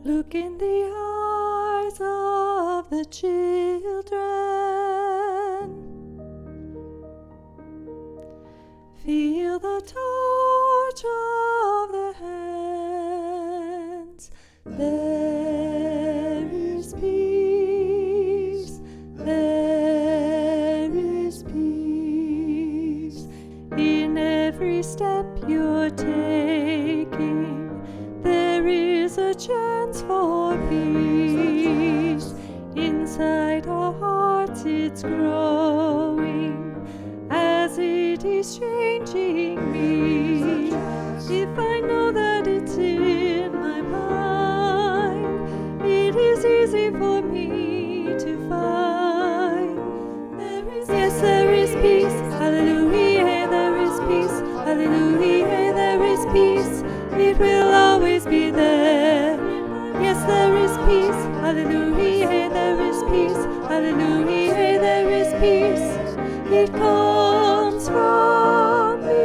Look in the eyes of the children. Feel the touch of their hands. There is peace. There is peace. In every step you're taking, there is a chance for peace. Inside our hearts it's growing as it is changing me. If I know that it's in my mind, it is easy for me to find. Yes, there is peace. Hallelujah, there is peace. Hallelujah, there is peace. It will always be there. Yes, there is peace. Hallelujah, there is peace. Hallelujah, there is peace. It comes from me.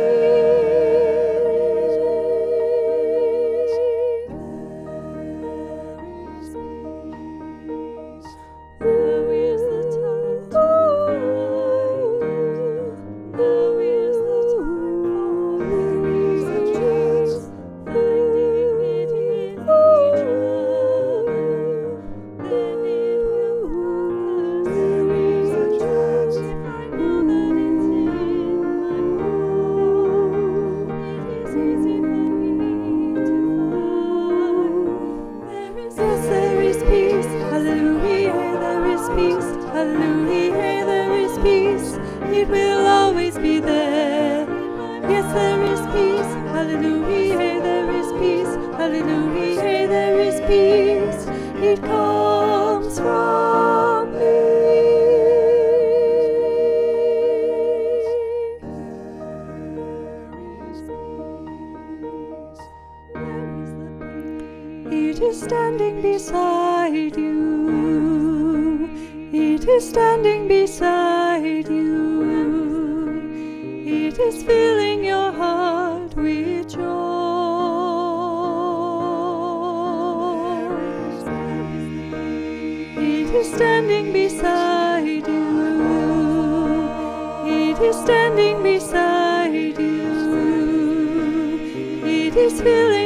There is the time to find. There is the time for peace. Finding it in each other. Then it will come. There is a chance. If I know that it's in my mind, it is easy for me to find. Yes, there is peace. Hallelujah, there is peace. Hallelujah, there is peace. It will always be there. Yes, there is peace. Hallelujah, there is peace. Hallelujah, there is peace. It comes from me. It is standing beside you. It is standing beside you. It is filling your heart with joy. It is standing beside you. It is standing beside you. It is filling